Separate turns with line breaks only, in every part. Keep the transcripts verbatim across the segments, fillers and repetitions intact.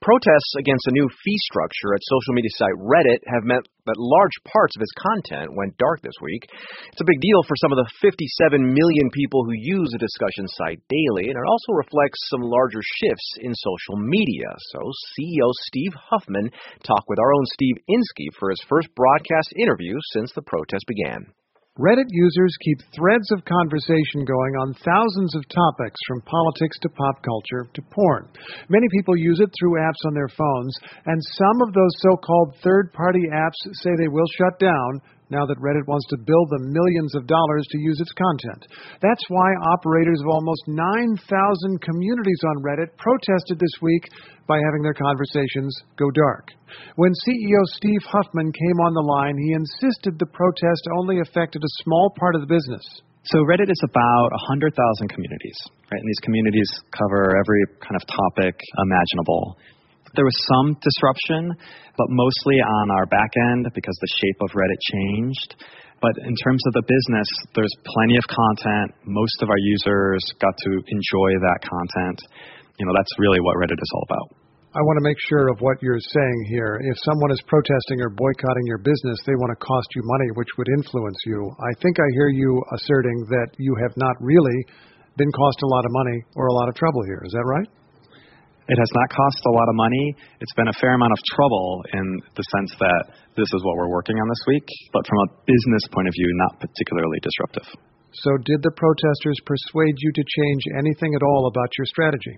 Protests against a new fee structure at social media site Reddit have meant that large parts of its content went dark this week. It's a big deal for some of the fifty-seven million people who use the discussion site daily, and it also reflects some larger shifts in social media. So C E O Steve Huffman talked with our own Steve Inskeep for his first broadcast interview since the protest began.
Reddit users keep threads of conversation going on thousands of topics, from politics to pop culture to porn. Many people use it through apps on their phones, and some of those so-called third-party apps say they will shut down now that Reddit wants to bill them millions of dollars to use its content. That's why operators of almost nine thousand communities on Reddit protested this week by having their conversations go dark. When C E O Steve Huffman came on the line, he insisted the protest only affected a small part of the business.
So Reddit is about one hundred thousand communities, right? And these communities cover every kind of topic imaginable. There was some disruption, but mostly on our back end because the shape of Reddit changed. But in terms of the business, there's plenty of content. Most of our users got to enjoy that content. You know, that's really what Reddit is all about.
I want to make sure of what you're saying here. If someone is protesting or boycotting your business, they want to cost you money, which would influence you. I think I hear you asserting that you have not really been cost a lot of money or a lot of trouble here. Is that right?
It has not cost a lot of money. It's been a fair amount of trouble in the sense that this is what we're working on this week, but from a business point of view, not particularly disruptive.
So did the protesters persuade you to change anything at all about your strategy?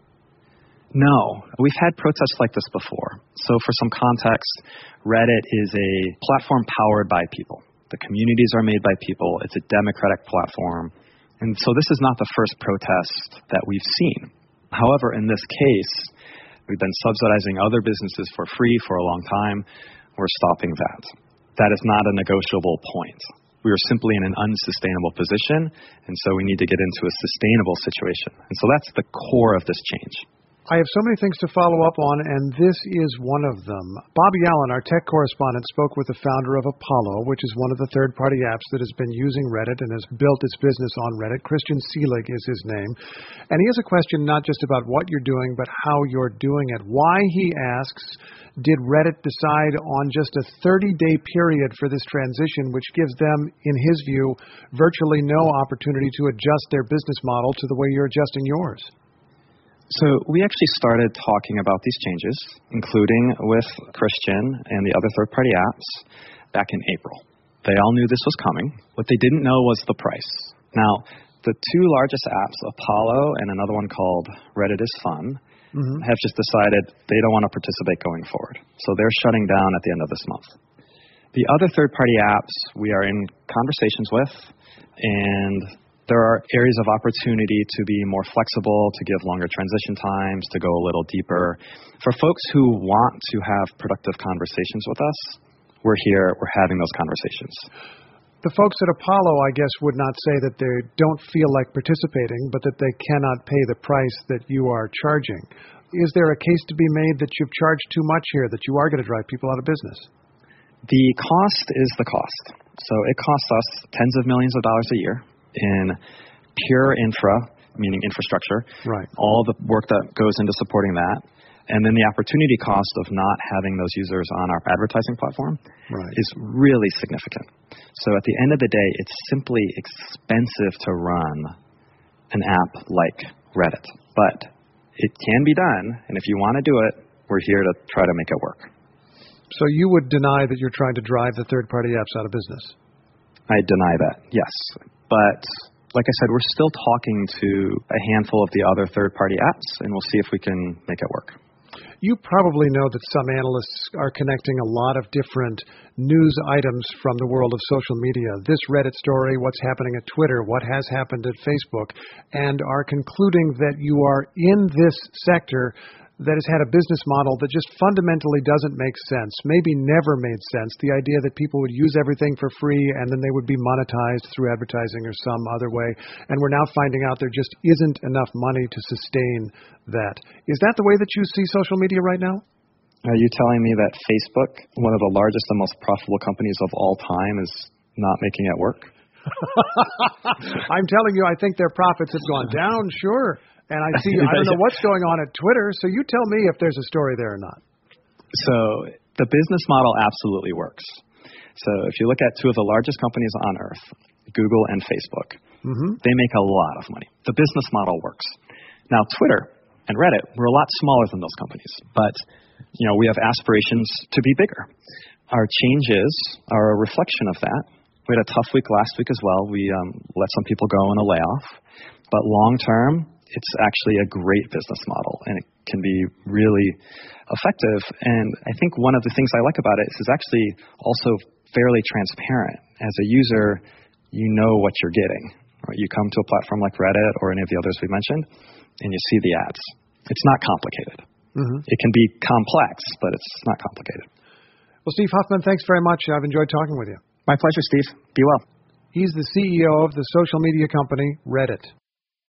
No. We've had protests like this before. So for some context, Reddit is a platform powered by people. The communities are made by people. It's a democratic platform. And so this is not the first protest that we've seen. However, in this case, we've been subsidizing other businesses for free for a long time. We're stopping that. That is not a negotiable point. We are simply in an unsustainable position, and so we need to get into a sustainable situation. And so that's the core of this change.
I have so many things to follow up on, and this is one of them. Bobby Allen, our tech correspondent, spoke with the founder of Apollo, which is one of the third-party apps that has been using Reddit and has built its business on Reddit. Christian Seelig is his name. And he has a question not just about what you're doing, but how you're doing it. Why, he asks, did Reddit decide on just a thirty-day period for this transition, which gives them, in his view, virtually no opportunity to adjust their business model to the way you're adjusting yours?
So we actually started talking about these changes, including with Christian and the other third-party apps, back in April. They all knew this was coming. What they didn't know was the price. Now, the two largest apps, Apollo and another one called Reddit is Fun, mm-hmm. have just decided they don't want to participate going forward. So they're shutting down at the end of this month. The other third-party apps we are in conversations with, and there are areas of opportunity to be more flexible, to give longer transition times, to go a little deeper. For folks who want to have productive conversations with us, we're here, we're having those conversations.
The folks at Apollo, I guess, would not say that they don't feel like participating, but that they cannot pay the price that you are charging. Is there a case to be made that you've charged too much here, that you are going to drive people out of business?
The cost is the cost. So it costs us tens of millions of dollars a year in pure infra, meaning infrastructure,
right.
all the work that goes into supporting that, and then the opportunity cost of not having those users on our advertising platform
right.
is really significant. So at the end of the day, it's simply expensive to run an app like Reddit. But it can be done, and if you want to do it, we're here to try to make it work.
So you would deny that you're trying to drive the third-party apps out of business?
I deny that, yes. But like I said, we're still talking to a handful of the other third-party apps, and we'll see if we can make it work.
You probably know that some analysts are connecting a lot of different news items from the world of social media. This Reddit story, what's happening at Twitter, what has happened at Facebook, and are concluding that you are in this sector that has had a business model that just fundamentally doesn't make sense, maybe never made sense. The idea that people would use everything for free and then they would be monetized through advertising or some other way. And we're now finding out there just isn't enough money to sustain that. Is that the way that you see social media right now?
Are you telling me that Facebook, one of the largest and most profitable companies of all time, is not making it work?
I'm telling you, I think their profits have gone down, sure. And I see, I don't know what's going on at Twitter, so you tell me if there's a story there or not.
So the business model absolutely works. So if you look at two of the largest companies on earth, Google and Facebook, mm-hmm. they make a lot of money. The business model works. Now, Twitter and Reddit, we're a lot smaller than those companies, but you know, we have aspirations to be bigger. Our changes are a reflection of that. We had a tough week last week as well. We um, let some people go in a layoff, but long term, it's actually a great business model, and it can be really effective. And I think one of the things I like about it is it's actually also fairly transparent. As a user, you know what you're getting. Right? You come to a platform like Reddit or any of the others we mentioned, and you see the ads. It's not complicated. Mm-hmm. It can be complex, but it's not complicated.
Well, Steve Huffman, thanks very much. I've enjoyed talking with you.
My pleasure, Steve. Be well.
He's the C E O of the social media company Reddit.